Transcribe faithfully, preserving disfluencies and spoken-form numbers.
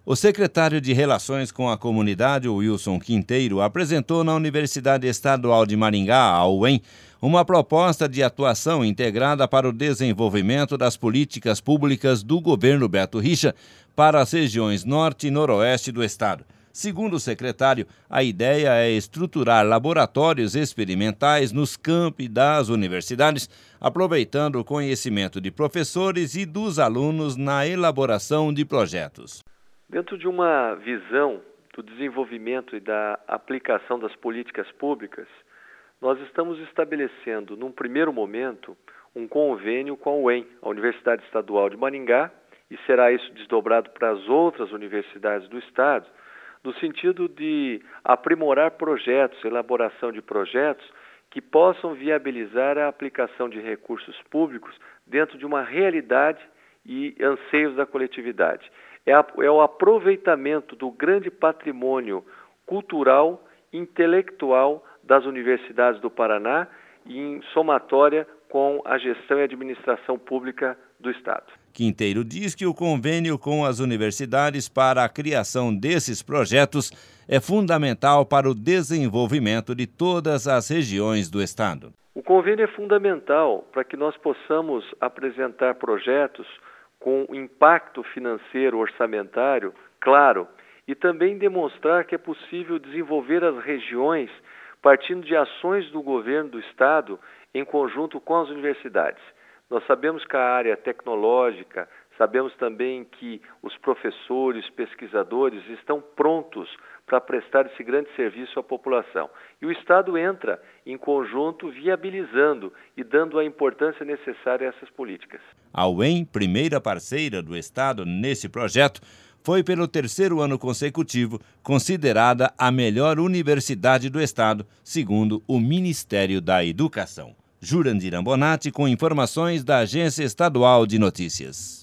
O secretário de Relações com a Comunidade, Wilson Quinteiro, apresentou na Universidade Estadual de Maringá, a U E M, uma proposta de atuação integrada para o desenvolvimento das políticas públicas do governo Beto Richa para as regiões norte e noroeste do estado. Segundo o secretário, a ideia é estruturar laboratórios experimentais nos campi das universidades, aproveitando o conhecimento de professores e dos alunos na elaboração de projetos. Dentro de uma visão do desenvolvimento e da aplicação das políticas públicas, nós estamos estabelecendo, num primeiro momento, um convênio com a U E M, a Universidade Estadual de Maringá, e será isso desdobrado para as outras universidades do estado, no sentido de aprimorar projetos, elaboração de projetos que possam viabilizar a aplicação de recursos públicos dentro de uma realidade e anseios da coletividade. É, a, é o aproveitamento do grande patrimônio cultural, intelectual das universidades do Paraná e em somatória com a gestão e administração pública do estado. Quinteiro diz que o convênio com as universidades para a criação desses projetos é fundamental para o desenvolvimento de todas as regiões do estado. O convênio é fundamental para que nós possamos apresentar projetos com impacto financeiro orçamentário claro e também demonstrar que é possível desenvolver as regiões partindo de ações do governo do estado em conjunto com as universidades. Nós sabemos que a área tecnológica, sabemos também que os professores, pesquisadores estão prontos para prestar esse grande serviço à população. E o Estado entra em conjunto viabilizando e dando a importância necessária a essas políticas. A U E M, primeira parceira do Estado nesse projeto, foi pelo terceiro ano consecutivo considerada a melhor universidade do estado, segundo o Ministério da Educação. Jurandir Ambonati com informações da Agência Estadual de Notícias.